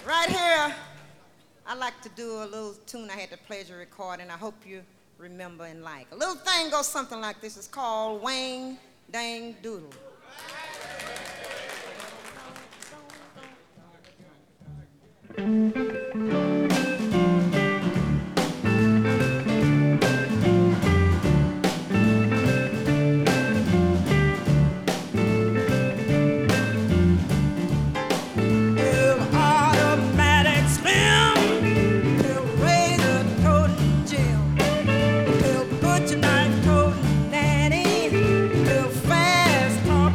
Right here, I like to do a little tune I had the pleasure of recording. I hope you remember and like. A little thing goes something like this. It's called Wang Dang Doodle. Butcher knife toting nanny, little fast talk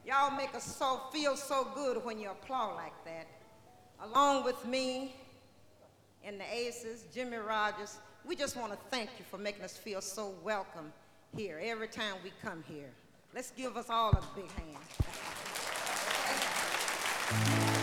Y'all make us feel so good when you applaud like that. Along with me and the Aces, Jimmy Rogers, we just want to thank you for making us feel so welcome here every time we come here. Let's give us all a big hand.